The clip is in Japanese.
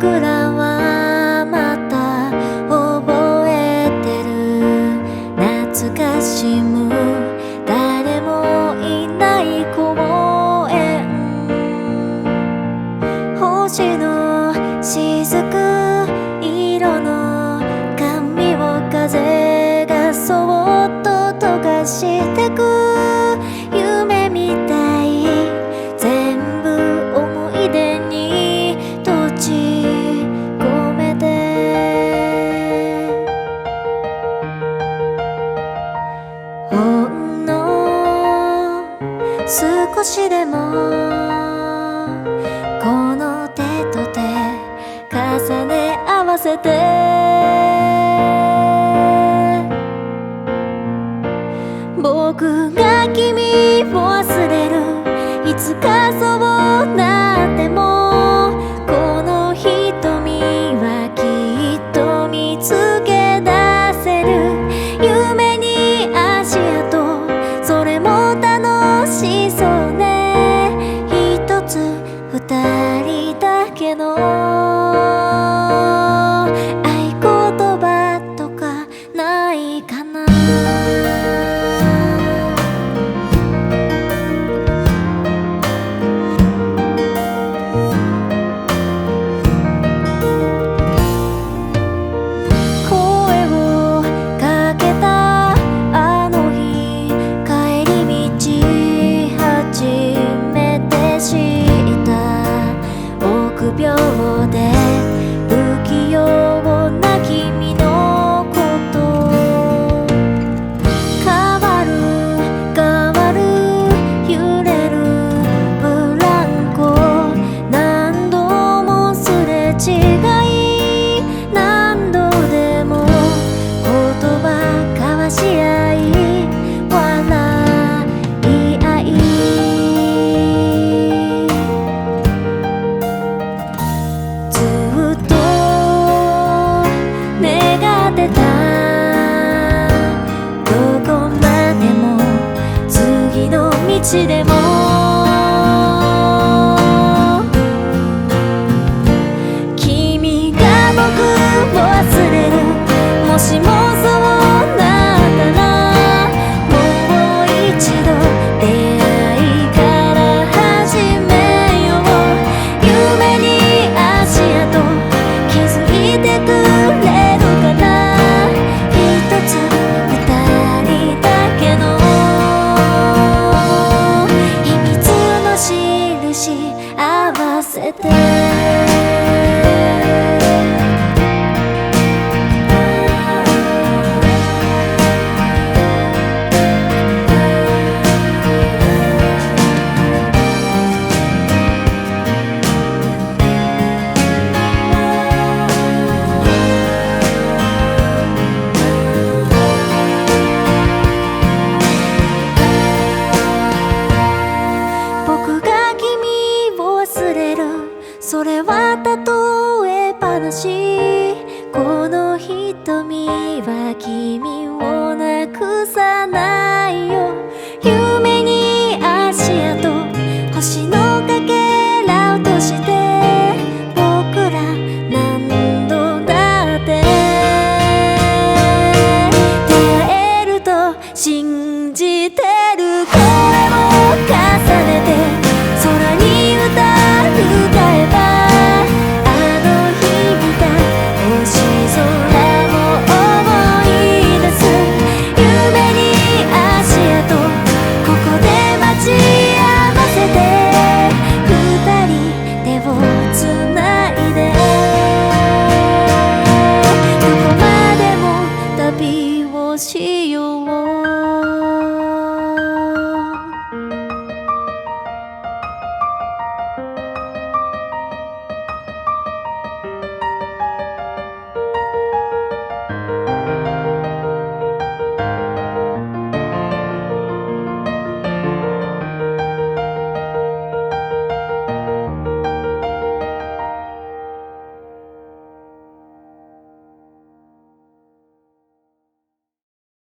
僕らはまた覚えてる。懐かしむ誰もいない公園、星の雫色の髪を風がそっと溶かしてく。夢みたい全部思い出に閉じ込めて、ほんの少しでもこの手と手重ね合わせて、僕が君を忘れる。いつかそうなってもこの瞳はきっと見つけ出せる。夢に足跡、それも楽しそうね。一つ二人だけの合言葉とかないかな。臆病で不器用な君のこと、変わる変わる揺れるブランコ、何度もすれ違い何度でも言葉交わし合い笑い合い、どこまでも次の道でも君が僕を忘れる。もしもそうなったらもう一度出会いから始めよう。夢に足跡気づいてくれるかな。合わせてそれは例え話。この瞳は君をなくさないよ。